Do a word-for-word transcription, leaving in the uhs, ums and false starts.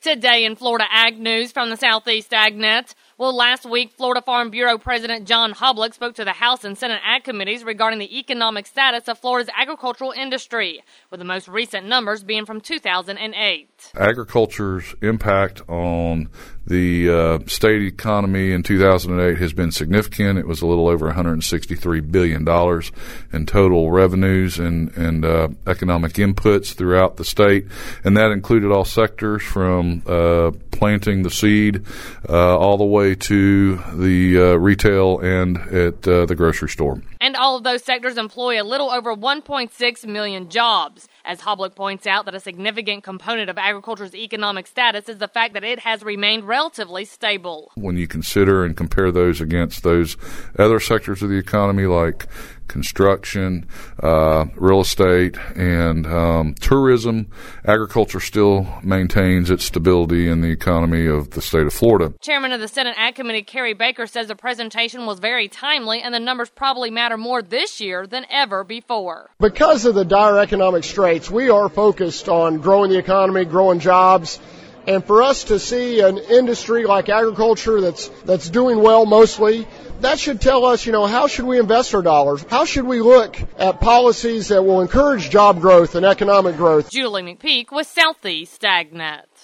Today in Florida Ag News from the Southeast AgNet. Well, last week, Florida Farm Bureau President John Hublick spoke to the House and Senate Ag Committees regarding the economic status of Florida's agricultural industry, with the most recent numbers being from two thousand eight. Agriculture's impact on the uh, state economy in two thousand eight has been significant. It was a little over one hundred sixty-three billion dollars in total revenues and, and uh, economic inputs throughout the state, and that included all sectors from uh, planting the seed uh, all the way to the uh, retail and at uh, the grocery store. And all of those sectors employ a little over one point six million jobs. As Hublick points out, that a significant component of agriculture's economic status is the fact that it has remained relatively stable. When you consider and compare those against those other sectors of the economy like construction, uh, real estate, and um, tourism, agriculture still maintains its stability in the economy of the state of Florida. Chairman of the Senate Ag Committee, Kerry Baker, says the presentation was very timely and the numbers probably matter more this year than ever before. Because of the dire economic straits, we are focused on growing the economy, growing jobs. And for us to see an industry like agriculture that's that's doing well mostly, that should tell us, you know, how should we invest our dollars? How should we look at policies that will encourage job growth and economic growth? Julie McPeak with Southeast AgNet.